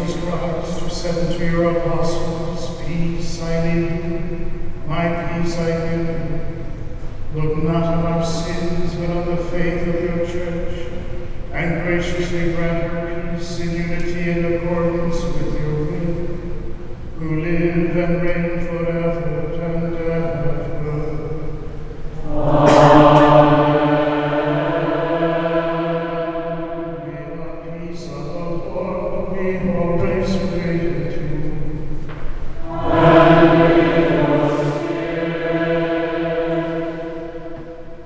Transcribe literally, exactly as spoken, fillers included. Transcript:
Jesus Christ, who said to your apostles, peace I leave you, my peace I give you. Look not on our sins, but on the faith of your church, and graciously grant her peace in unity in accordance with your will, who live and reign forever and ever. Amen. May the peace of the Lord be always with you.